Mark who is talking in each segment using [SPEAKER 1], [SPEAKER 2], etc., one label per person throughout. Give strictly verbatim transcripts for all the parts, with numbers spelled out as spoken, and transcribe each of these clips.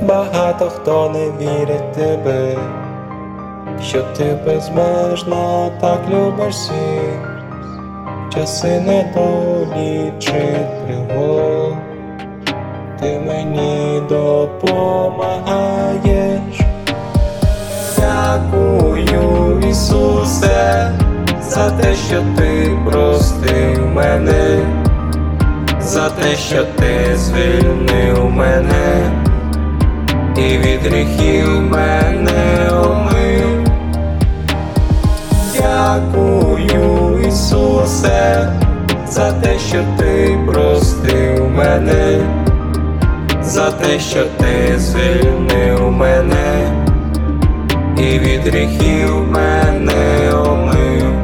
[SPEAKER 1] Багато хто не вірить тебе, що ти безмежно так любиш всіх, часи недолі чи пригод, ти мені допомагаєш. Дякую, Ісусе, за те, що ти простив мене, за те, що ти звільнив мене і від гріхів мене омив. Дякую, Ісусе, за те, що ти простив мене, за те, що ти звільнив мене і від гріхів мене омив.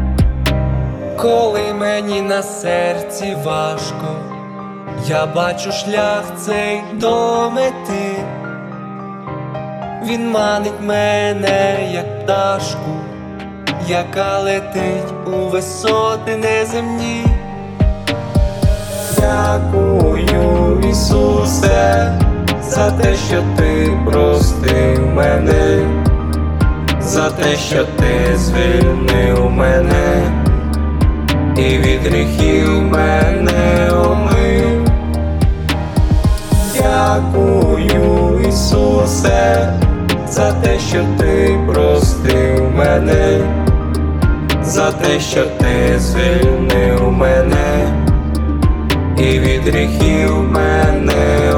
[SPEAKER 2] Коли мені на серці важко, я бачу шлях цей до мети. Він манить мене, як пташку, яка летить у висоти неземні.
[SPEAKER 1] Дякую, Ісусе, за те, що ти простив мене, за те, що ти звільнив мене і від гріхів мене омив. Дякую, Ісусе, за те, що ти простив мене, за те, що ти звільнив мене і від гріхів мене